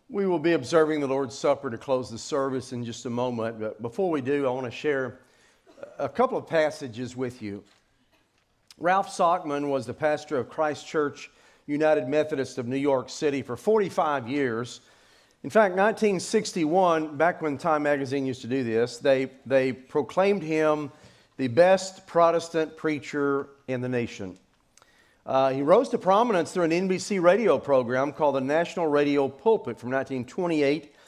We will be observing the Lord's Supper to close the service in just a moment. But before we do, I want to share a couple of passages with you. Ralph Sockman was the pastor of Christ Church United Methodist of New York City for 45 years. In fact, 1961, back when Time Magazine used to do this, they proclaimed him the best Protestant preacher in the nation. He rose to prominence through an NBC radio program called the National Radio Pulpit from 1928 to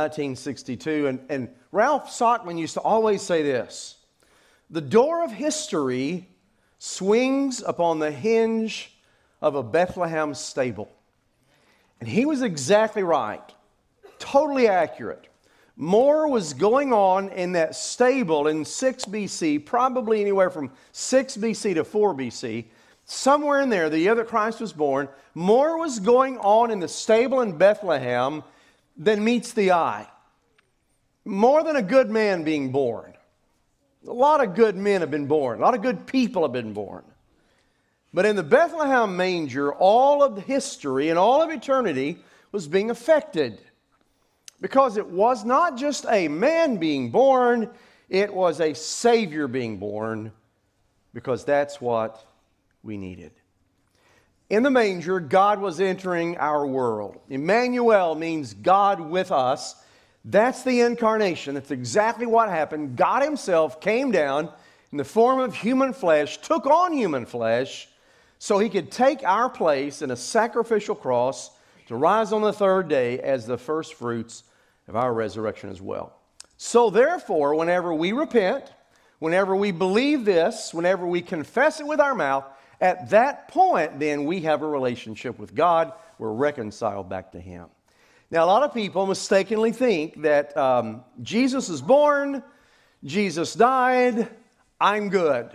1962. And Ralph Sockman used to always say this: the door of history swings upon the hinge of a Bethlehem stable. And he was exactly right. Totally accurate. More was going on in that stable in 6 BC, probably anywhere from 6 BC to 4 BC. Somewhere in there, the year that Christ was born, more was going on in the stable in Bethlehem than meets the eye. More than a good man being born. A lot of good men have been born. A lot of good people have been born. But in the Bethlehem manger, all of history and all of eternity was being affected. Because it was not just a man being born, it was a Savior being born. Because that's what we needed. In the manger, God was entering our world. Emmanuel means God with us. That's the incarnation. That's exactly what happened. God Himself came down in the form of human flesh, took on human flesh, so He could take our place in a sacrificial cross to rise on the third day as the first fruits of our resurrection as well. So therefore, whenever we repent, whenever we believe this, whenever we confess it with our mouth, at that point, then we have a relationship with God. We're reconciled back to Him. Now, a lot of people mistakenly think that Jesus is born, Jesus died, I'm good.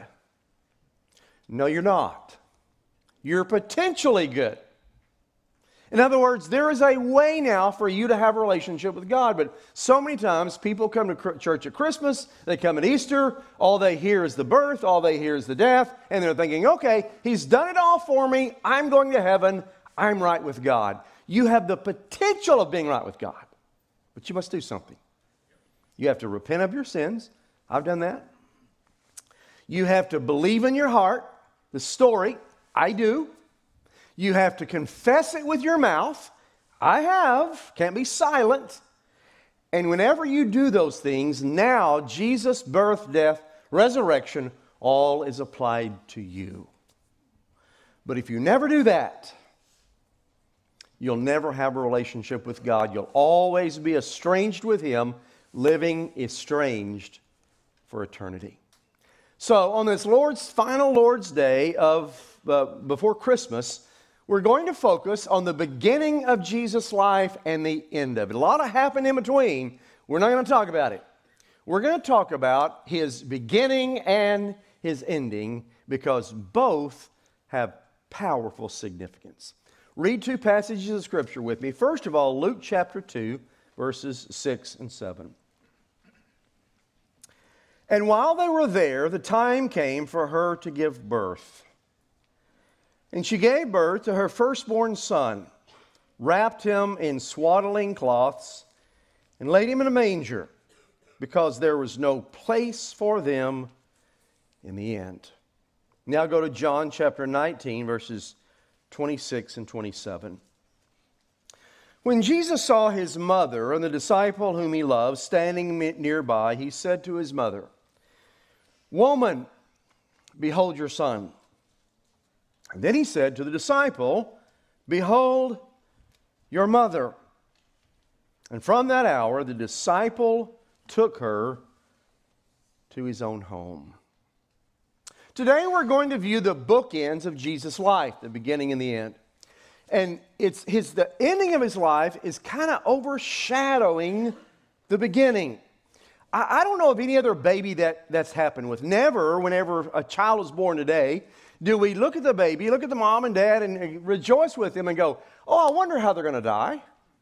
No, you're not. You're potentially good. In other words, there is a way now for you to have a relationship with God. But so many times people come to church at Christmas, they come at Easter, all they hear is the birth, all they hear is the death, and they're thinking, okay, He's done it all for me, I'm going to heaven, I'm right with God. You have the potential of being right with God, but you must do something. You have to repent of your sins. I've done that. You have to believe in your heart the story. I do. You have to confess it with your mouth. I have. Can't be silent. And whenever you do those things, now Jesus' birth, death, resurrection, all is applied to you. But if you never do that, you'll never have a relationship with God. You'll always be estranged with Him, living estranged for eternity. So on this final Lord's Day of before Christmas, we're going to focus on the beginning of Jesus' life and the end of it. A lot happened in between. We're not going to talk about it. We're going to talk about His beginning and His ending because both have powerful significance. Read 2 passages of Scripture with me. First of all, Luke chapter 2, verses 6 and 7. And while they were there, the time came for her to give birth. And she gave birth to her firstborn son, wrapped him in swaddling cloths, and laid him in a manger, because there was no place for them in the inn. Now go to John chapter 19, verses 26 and 27. When Jesus saw His mother and the disciple whom He loved standing nearby, He said to His mother, "Woman, behold your son." And then He said to the disciple, "Behold your mother." And from that hour, the disciple took her to his own home. Today, we're going to view the bookends of Jesus' life, the beginning and the end. And the ending of His life is kind of overshadowing the beginning. I don't know of any other baby that's happened with. Never, whenever a child is born today, do we look at the baby, look at the mom and dad, and rejoice with them and go, "Oh, I wonder how they're going to die.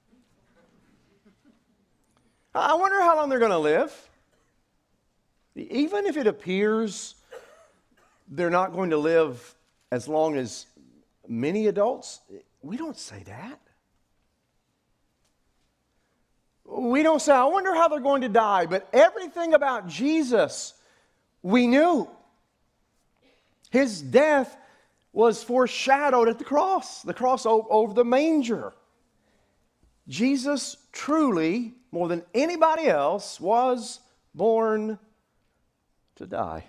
I wonder how long they're going to live." Even if it appears they're not going to live as long as many adults, we don't say that. We don't say, I wonder how they're going to die, but everything about Jesus we knew. His death was foreshadowed at the cross over the manger. Jesus truly, more than anybody else, was born to die.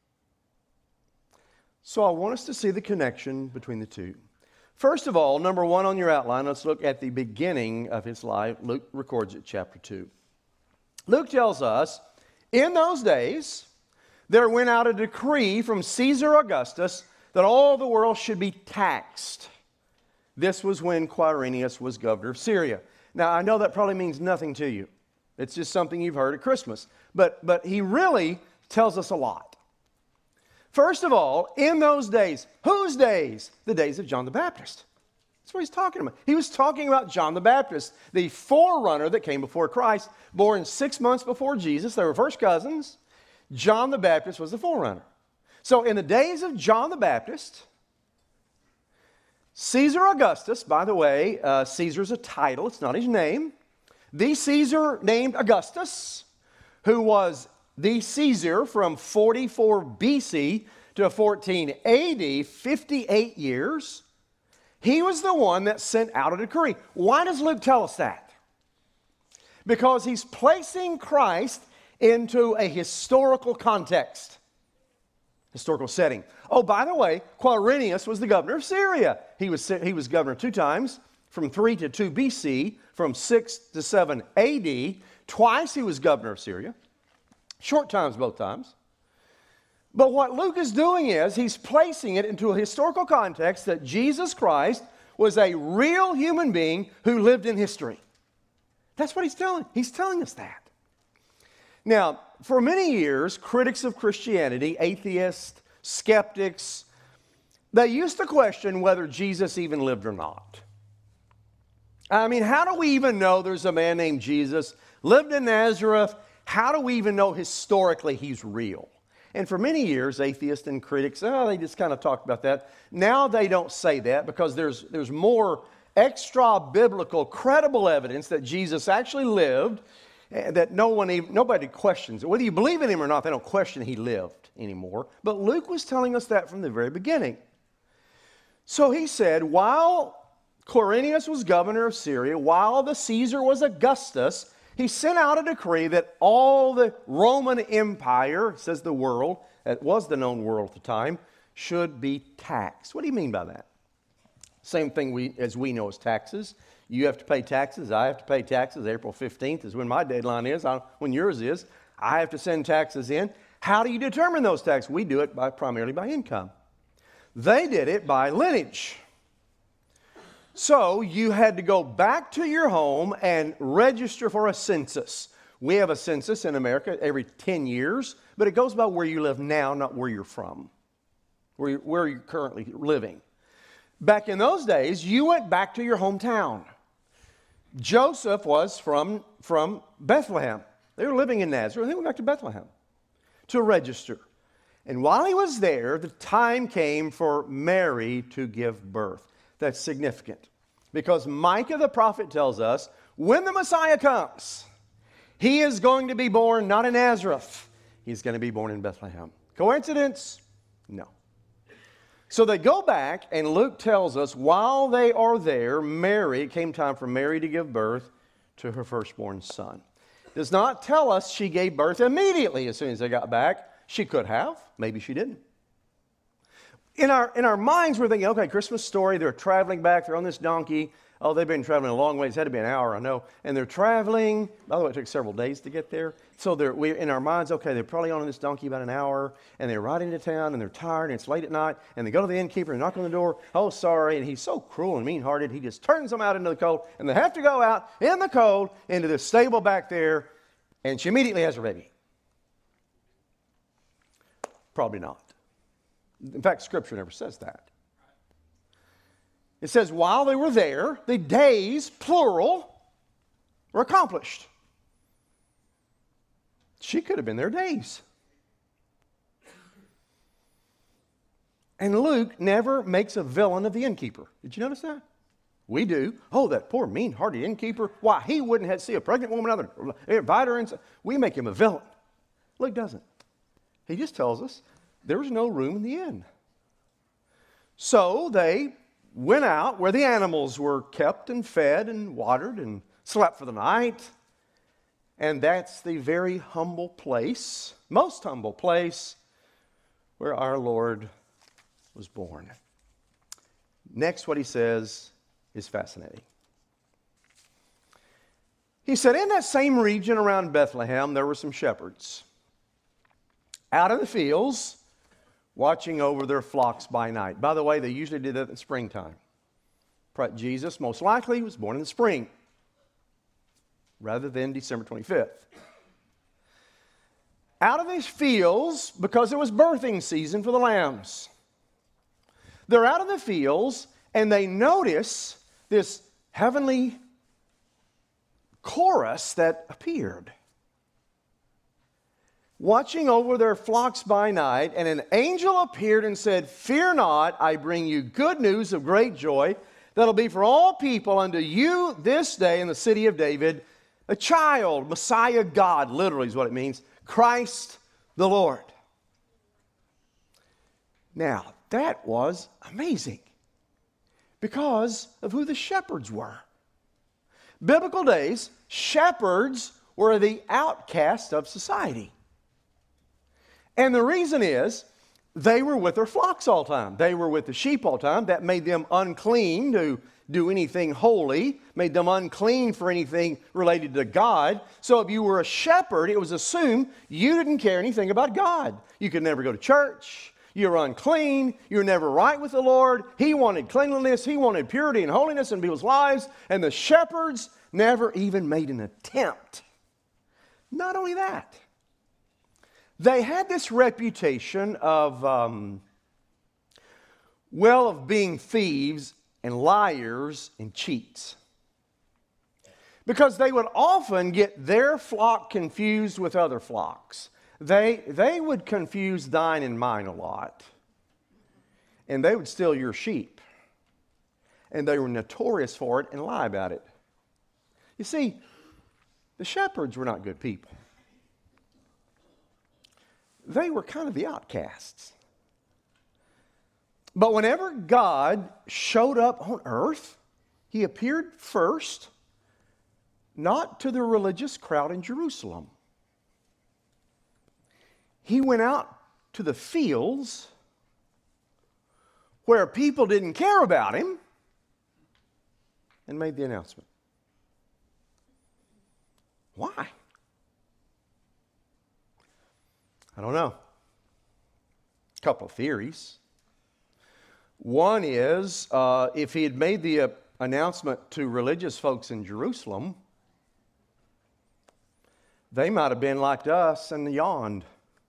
So I want us to see the connection between the two. First of all, number one on your outline, let's look at the beginning of his life. Luke records it, chapter 2. Luke tells us, in those days, there went out a decree from Caesar Augustus that all the world should be taxed. This was when Quirinius was governor of Syria. Now, I know that probably means nothing to you. It's just something you've heard at Christmas. But he really tells us a lot. First of all, in those days, whose days? The days of John the Baptist. That's what he's talking about. He was talking about John the Baptist, the forerunner that came before Christ, born 6 months before Jesus. They were first cousins. John the Baptist was the forerunner. So in the days of John the Baptist, Caesar Augustus, by the way, Caesar's a title, it's not his name. The Caesar named Augustus, who was the Caesar from 44 BC to 14 AD, 58 years, he was the one that sent out a decree. Why does Luke tell us that? Because he's placing Christ into a historical context, historical setting. Oh, by the way, Quirinius was the governor of Syria. He was governor 2 times, from 3 to 2 BC, from 6 to 7 AD. Twice he was governor of Syria. Short times both times. But what Luke is doing is he's placing it into a historical context that Jesus Christ was a real human being who lived in history. That's what he's telling. He's telling us that. Now, for many years, critics of Christianity, atheists, skeptics, they used to question whether Jesus even lived or not. I mean, how do we even know there's a man named Jesus, lived in Nazareth? How do we even know historically he's real? And for many years, atheists and critics, they just kind of talked about that. Now they don't say that because there's more extra-biblical, credible evidence that Jesus actually lived, that nobody questions it. Whether you believe in him or not, they don't question he lived anymore. But Luke was telling us that from the very beginning. So he said, while Quirinius was governor of Syria, while the Caesar was Augustus, he sent out a decree that all the Roman Empire, says the world, that was the known world at the time, should be taxed. What do you mean by that? Same thing as we know as taxes. You have to pay taxes. I have to pay taxes. April 15th is when my deadline is, when yours is. I have to send taxes in. How do you determine those taxes? We do it primarily by income. They did it by lineage. So you had to go back to your home and register for a census. We have a census in America every 10 years, but it goes by where you live now, not where you're from, where you're currently living. Back in those days, you went back to your hometown. Joseph was from Bethlehem. They were living in Nazareth. They went back to Bethlehem to register. And while he was there, the time came for Mary to give birth. That's significant because Micah the prophet tells us when the Messiah comes, he is going to be born not in Nazareth. He's going to be born in Bethlehem. Coincidence? No. So they go back, and Luke tells us while they are there, it came time for Mary to give birth to her firstborn son. Does not tell us she gave birth immediately as soon as they got back. She could have. Maybe she didn't. In our minds, we're thinking, okay, Christmas story, they're traveling back, they're on this donkey. Oh, they've been traveling a long way. It's had to be an hour, I know. And they're traveling. By the way, it took several days to get there. So we're in our minds, okay, they're probably on this donkey about an hour, and they're riding into town, and they're tired, and it's late at night, and they go to the innkeeper and knock on the door. Oh, sorry. And he's so cruel and mean-hearted, he just turns them out into the cold, and they have to go out in the cold into the stable back there, and she immediately has her baby. Probably not. In fact, Scripture never says that. It says while they were there, the days, plural, were accomplished. She could have been there days. And Luke never makes a villain of the innkeeper. Did you notice that? We do. Oh, that poor mean-hearted innkeeper. Why, he wouldn't see a pregnant woman, invite her in. We make him a villain. Luke doesn't. He just tells us there was no room in the inn. So they went out where the animals were kept and fed and watered and slept for the night. And that's the very humble place, most humble place, where our Lord was born. Next, what he says is fascinating. He said, in that same region around Bethlehem, there were some shepherds out in the fields watching over their flocks by night. By the way, they usually did that in springtime. Jesus most likely was born in the spring rather than December 25th. Out of these fields, because it was birthing season for the lambs. They're out of the fields and they notice this heavenly chorus that appeared. Watching over their flocks by night, and an angel appeared and said, "Fear not, I bring you good news of great joy that'll be for all people. Unto you this day in the city of David, a child, Messiah God," literally is what it means, "Christ the Lord." Now, that was amazing because of who the shepherds were. Biblical days, shepherds were the outcast of society. And the reason is, they were with their flocks all the time. They were with the sheep all the time. That made them unclean to do anything holy, made them unclean for anything related to God. So if you were a shepherd, it was assumed you didn't care anything about God. You could never go to church. You're unclean. You're never right with the Lord. He wanted cleanliness. He wanted purity and holiness in people's lives. And the shepherds never even made an attempt. Not only that, they had this reputation of, of being thieves and liars and cheats. Because they would often get their flock confused with other flocks. They would confuse thine and mine a lot. And they would steal your sheep. And they were notorious for it and lie about it. You see, the shepherds were not good people. They were kind of the outcasts. But whenever God showed up on earth, he appeared first, not to the religious crowd in Jerusalem. He went out to the fields where people didn't care about him and made the announcement. Why? I don't know. A couple of theories. One is if he had made the announcement to religious folks in Jerusalem, they might have been like us and yawned.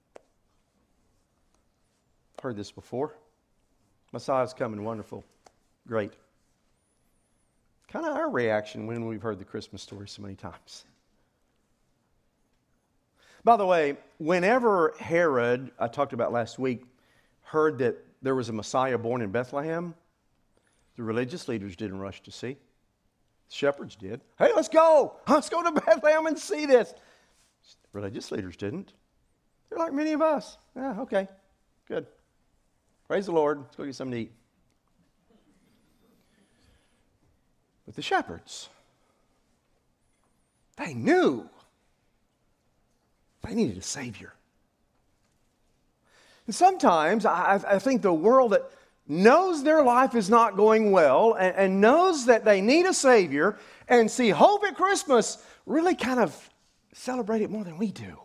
Heard this before. Messiah's coming, wonderful, great. Kind of our reaction when we've heard the Christmas story so many times. By the way, whenever Herod, I talked about last week, heard that there was a Messiah born in Bethlehem, the religious leaders didn't rush to see. The shepherds did. Hey, let's go. Let's go to Bethlehem and see this. Religious leaders didn't. They're like many of us. Yeah, okay, good. Praise the Lord. Let's go get something to eat. But the shepherds, they knew they needed a Savior. And sometimes I think the world that knows their life is not going well and knows that they need a Savior and see hope at Christmas really kind of celebrate it more than we do.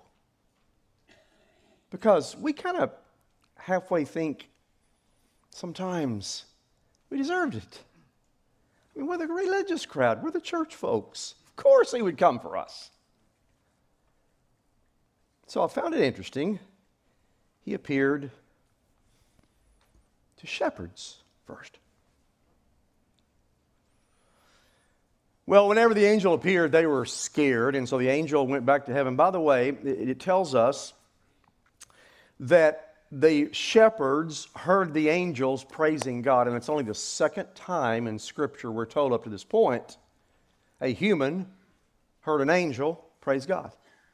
Because we kind of halfway think sometimes we deserved it. I mean, we're the religious crowd. We're the church folks. Of course he would come for us. So I found it interesting. He appeared to shepherds first. Well, whenever the angel appeared, they were scared, and so the angel went back to heaven. By the way, it tells us that the shepherds heard the angels praising God, and it's only the second time in Scripture we're told up to this point a human heard an angel praise God.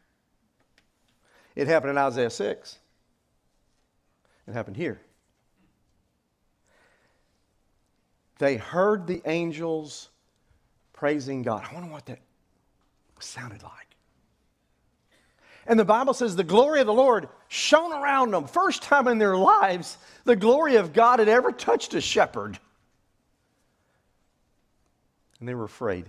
It happened in Isaiah 6. It happened here. They heard the angels praising God. I wonder what that sounded like. And the Bible says the glory of the Lord shone around them. First time in their lives, the glory of God had ever touched a shepherd. And they were afraid.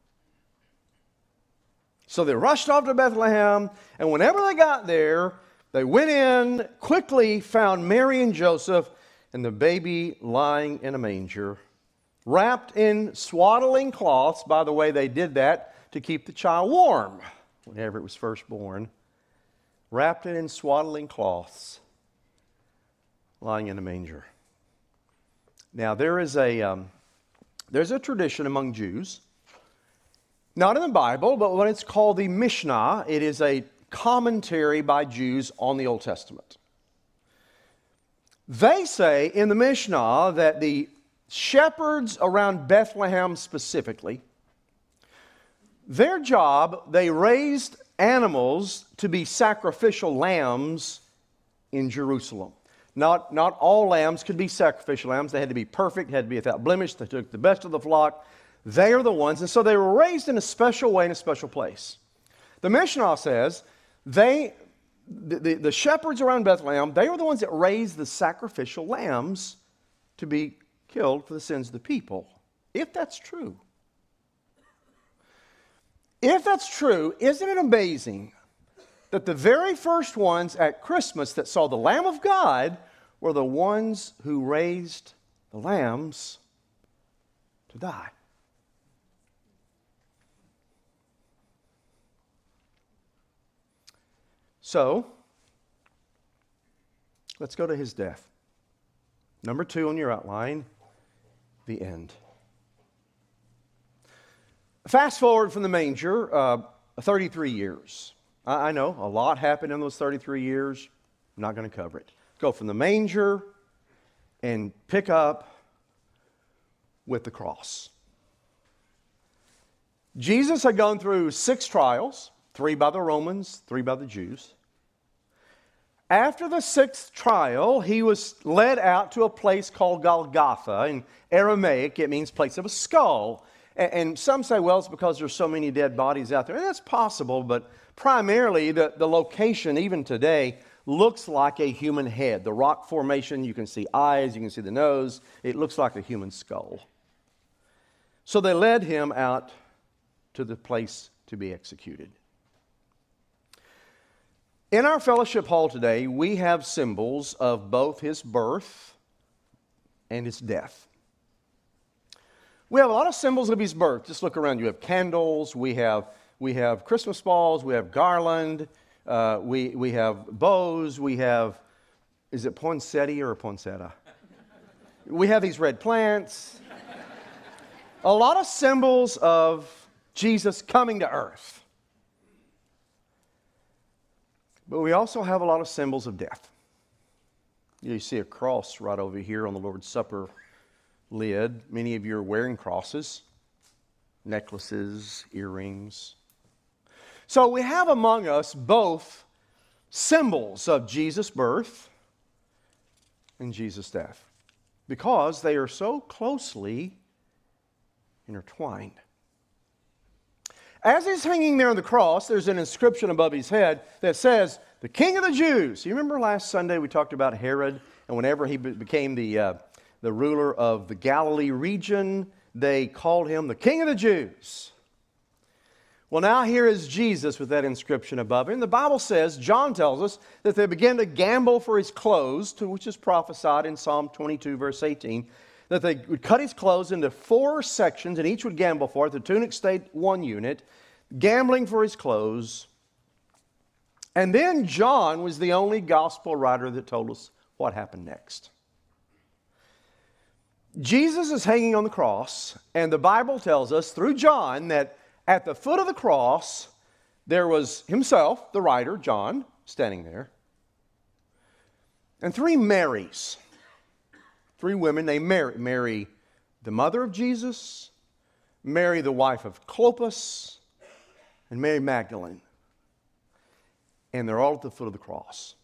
So they rushed off to Bethlehem, and whenever they got there, they went in, quickly found Mary and Joseph, and the baby lying in a manger, wrapped in swaddling cloths. By the way, they did that to keep the child warm whenever it was first born. Wrapped it in swaddling cloths, lying in a manger. Now, there's a tradition among Jews, not in the Bible, but when it's called the Mishnah, it is a commentary by Jews on the Old Testament. They say in the Mishnah that the shepherds around Bethlehem specifically, their job, they raised animals to be sacrificial lambs in Jerusalem. Not all lambs could be sacrificial lambs. They had to be perfect, had to be without blemish. They took the best of the flock. They are the ones. And so they were raised in a special way in a special place. The Mishnah says the shepherds around Bethlehem, they were the ones that raised the sacrificial lambs to be killed for the sins of the people. If that's true. If that's true, isn't it amazing that the very first ones at Christmas that saw the Lamb of God were the ones who raised the lambs to die? So, let's go to his death. Number 2 on your outline, the end. Fast forward from the manger, 33 years. I know, a lot happened in those 33 years. I'm not going to cover it. Go from the manger and pick up with the cross. Jesus had gone through 6 trials, 3 by the Romans, 3 by the Jews. After the 6th trial, he was led out to a place called Golgotha. In Aramaic, it means place of a skull. And some say, well, it's because there's so many dead bodies out there. And that's possible, but primarily the location, even today, looks like a human head. The rock formation, you can see eyes, you can see the nose. It looks like a human skull. So they led him out to the place to be executed. In our fellowship hall today, we have symbols of both his birth and his death. We have a lot of symbols of his birth. Just look around. You have candles. We have Christmas balls. We have garland. We have bows. We have, is it poinsettia or poinsettia? We have these red plants. A lot of symbols of Jesus coming to earth. But we also have a lot of symbols of death. You see a cross right over here on the Lord's Supper lid. Many of you are wearing crosses, necklaces, earrings. So we have among us both symbols of Jesus' birth and Jesus' death because they are so closely intertwined. As he's hanging there on the cross, there's an inscription above his head that says, "The King of the Jews." You remember last Sunday we talked about Herod, and whenever he became the ruler of the Galilee region, they called him the King of the Jews. Well, now here is Jesus with that inscription above him. The Bible says, John tells us, that they began to gamble for his clothes, which is prophesied in Psalm 22, verse 18, that they would cut his clothes into 4 sections, and each would gamble for it. The tunic stayed 1 unit, gambling for his clothes. And then John was the only gospel writer that told us what happened next. Jesus is hanging on the cross, and the Bible tells us through John that at the foot of the cross, there was himself, the writer, John, standing there. and three Marys. Three women named Mary. Mary, the mother of Jesus, Mary, the wife of Clopas, and Mary Magdalene. And they're all at the foot of the cross.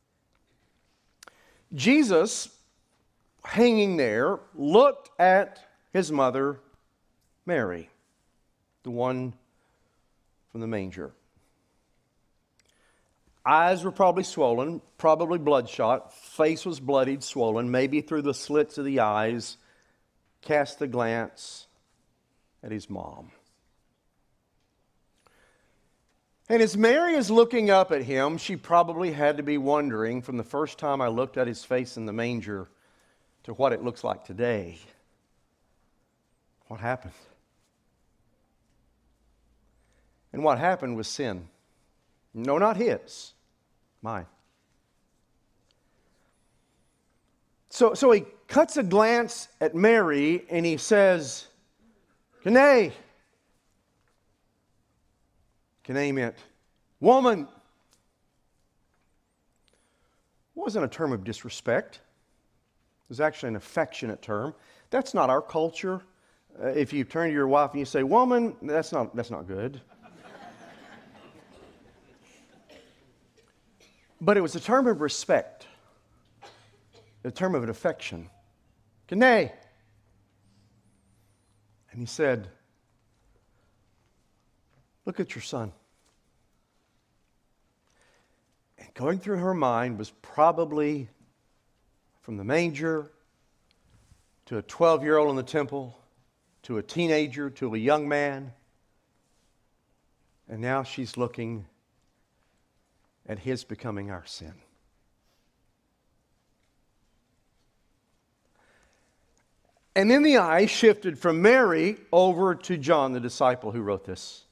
Jesus, hanging there, looked at his mother, Mary, the one from the manger. Eyes were probably swollen, probably bloodshot. Face was bloodied, swollen, maybe through the slits of the eyes. Cast a glance at his mom. And as Mary is looking up at him, she probably had to be wondering, from the first time I looked at his face in the manger to what it looks like today, what happened? And what happened was sin. No, not his. Mine. So he cuts a glance at Mary and he says, Kene. Kene meant woman. It wasn't a term of disrespect. It was actually an affectionate term. That's not our culture. If you turn to your wife and you say, woman, that's not good. But it was a term of respect, a term of affection. Kene. And he said, look at your son. And going through her mind was probably from the manger to a 12-year-old in the temple, to a teenager, to a young man. And now she's looking at his becoming our sin. And then the eye shifted from Mary over to John, the disciple who wrote this.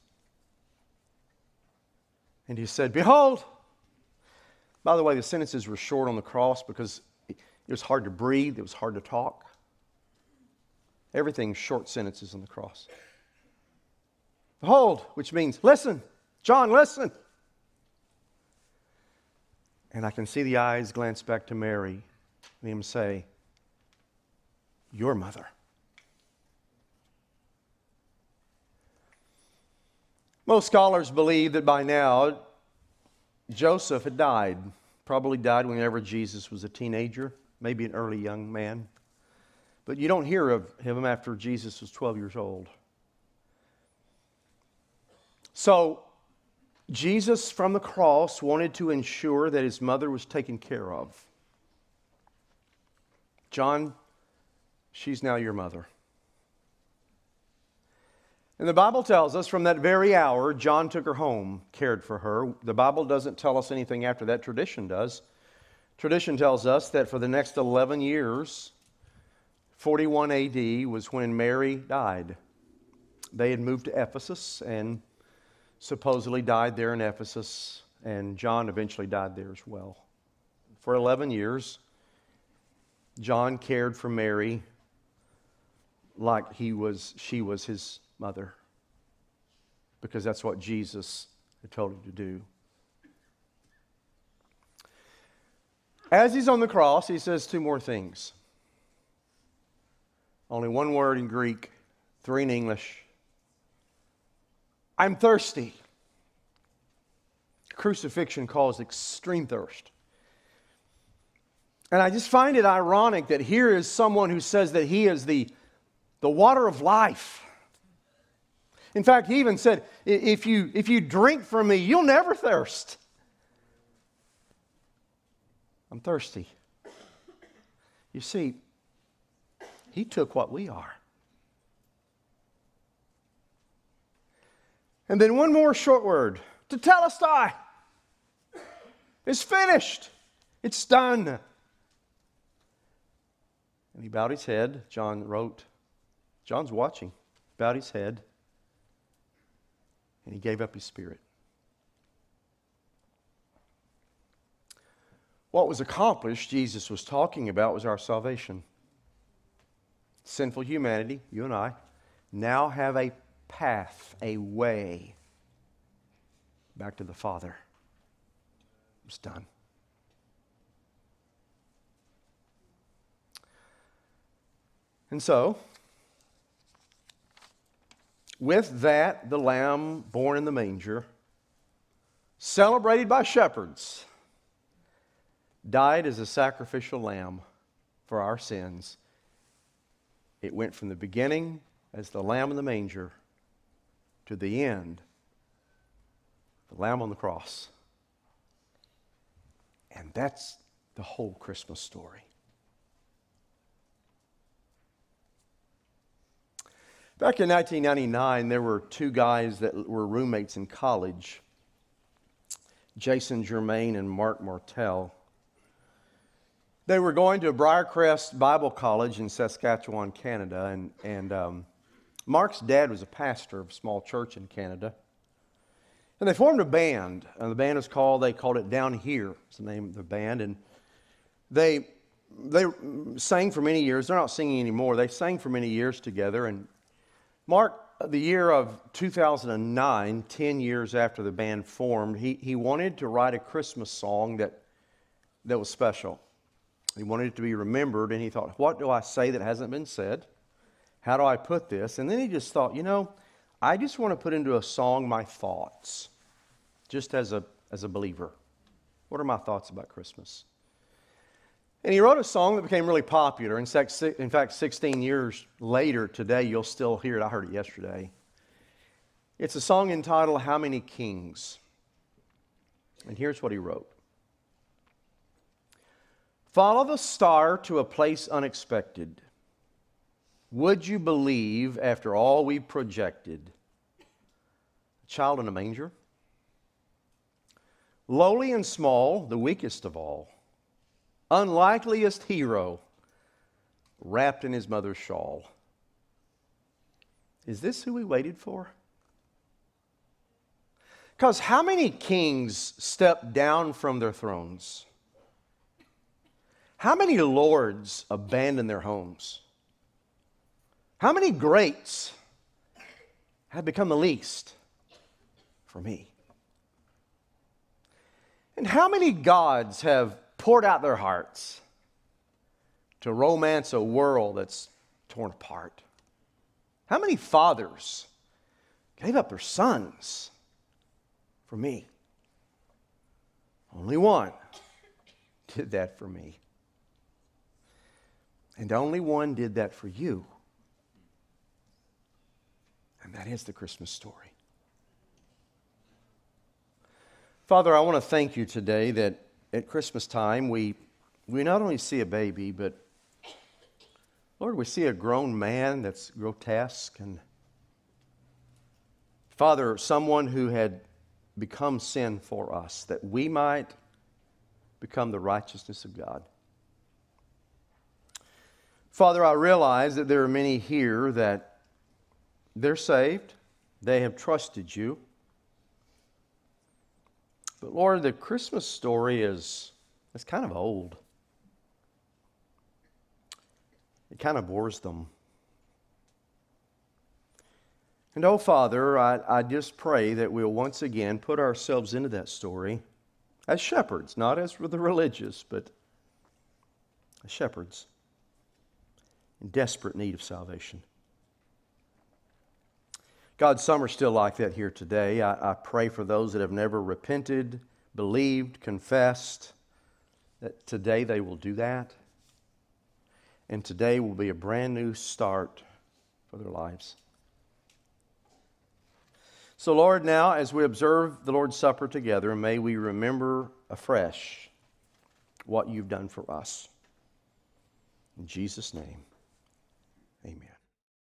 And he said, behold. By the way, the sentences were short on the cross because it was hard to breathe, it was hard to talk. Everything's short sentences on the cross. Behold, which means listen. John, listen. And I can see the eyes glance back to Mary and him say, your mother. Most scholars believe that by now Joseph had died. Probably died whenever Jesus was a teenager, maybe an early young man. But you don't hear of him after Jesus was 12 years old. So Jesus from the cross wanted to ensure that his mother was taken care of. John, she's now your mother. And the Bible tells us from that very hour, John took her home, cared for her. The Bible doesn't tell us anything after that. Tradition does. Tradition tells us that for the next 11 years, 41 AD was when Mary died. They had moved to Ephesus and supposedly died there in Ephesus, and John eventually died there as well. For 11 years, John cared for Mary like she was his mother, because that's what Jesus had told him to do. As he's on the cross, he says two more things. Only one word in Greek, three in English. I'm thirsty. Crucifixion caused extreme thirst. And I just find it ironic that here is someone who says that he is the water of life. In fact, he even said, if you drink from me, you'll never thirst. I'm thirsty. You see, he took what we are. And then one more short word. Tetelestai. It's finished. It's done. And he bowed his head. John wrote. John's watching. Bowed his head. And he gave up his spirit. What was accomplished, Jesus was talking about, was our salvation. Sinful humanity, you and I, now have a path, a way back to the Father. It's done. And so, with that, the lamb born in the manger, celebrated by shepherds, died as a sacrificial lamb for our sins. It went from the beginning as the lamb in the manger to the end, the lamb on the cross. And that's the whole Christmas story. Back in 1999, there were two guys that were roommates in college, Jason Germain and Mark Martell. They were going to Briarcrest Bible College in Saskatchewan, Canada, and Mark's dad was a pastor of a small church in Canada. And they formed a band, and the band was they called it Down Here, is the name of the band, and they sang for many years. They're not singing anymore. They sang for many years together, and Mark, the year of 2009, 10 years after the band formed, he wanted to write a Christmas song that was special. He wanted it to be remembered, and he thought, what do I say that hasn't been said? How do I put this? And then he just thought, I just want to put into a song my thoughts, just as a believer. What are my thoughts about Christmas? And he wrote a song that became really popular. In fact, 16 years later today, you'll still hear it. I heard it yesterday. It's a song entitled, How Many Kings? And here's what he wrote. Follow the star to a place unexpected. Would you believe after all we projected? A child in a manger? Lowly and small, the weakest of all. Unlikeliest hero, wrapped in his mother's shawl. Is this who we waited for? Because how many kings stepped down from their thrones? How many lords abandoned their homes? How many greats have become the least for me? And how many gods have poured out their hearts to romance a world that's torn apart? How many fathers gave up their sons for me? Only one did that for me. And only one did that for you. And that is the Christmas story. Father, I want to thank you today that at Christmas time we not only see a baby, but Lord, we see a grown man that's grotesque, and Father, someone who had become sin for us, that we might become the righteousness of God. Father, I realize that there are many here that they're saved, they have trusted you. But Lord, the Christmas story is kind of old. It kind of bores them. And oh, Father, I just pray that we'll once again put ourselves into that story as shepherds, not as the religious, but as shepherds in desperate need of salvation. God, some are still like that here today. I pray for those that have never repented, believed, confessed, that today they will do that. And today will be a brand new start for their lives. So, Lord, now as we observe the Lord's Supper together, may we remember afresh what you've done for us. In Jesus' name.